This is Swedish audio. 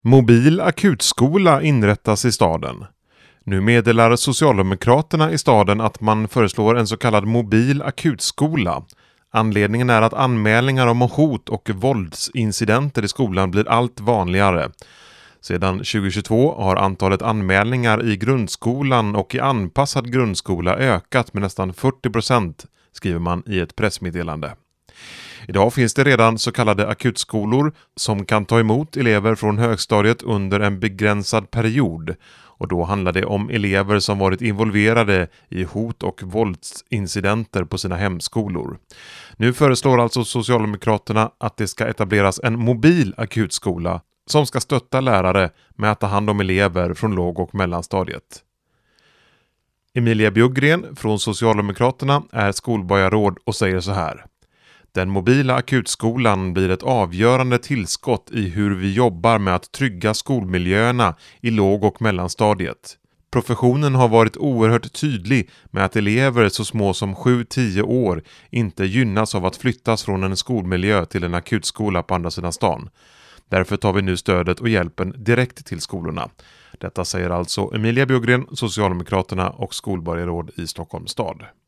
Mobil akutskola inrättas i staden. Nu meddelar Socialdemokraterna i staden att man föreslår en så kallad mobil akutskola. Anledningen är att anmälningar om hot och våldsincidenter i skolan blir allt vanligare. Sedan 2022 har antalet anmälningar i grundskolan och i anpassad grundskola ökat med nästan 40%, skriver man i ett pressmeddelande. Idag finns det redan så kallade akutskolor som kan ta emot elever från högstadiet under en begränsad period, och då handlar det om elever som varit involverade i hot- och våldsincidenter på sina hemskolor. Nu föreslår alltså Socialdemokraterna att det ska etableras en mobil akutskola som ska stötta lärare med att ta hand om elever från låg- och mellanstadiet. Emilia Bjuggren från Socialdemokraterna är skolborgarråd och säger så här: den mobila akutskolan blir ett avgörande tillskott i hur vi jobbar med att trygga skolmiljöerna i låg- och mellanstadiet. Professionen har varit oerhört tydlig med att elever så små som 7-10 år inte gynnas av att flyttas från en skolmiljö till en akutskola på andra sidan stan. Därför tar vi nu stödet och hjälpen direkt till skolorna. Detta säger alltså Emilia Bjuggren, Socialdemokraterna och skolborgarråd i Stockholms stad.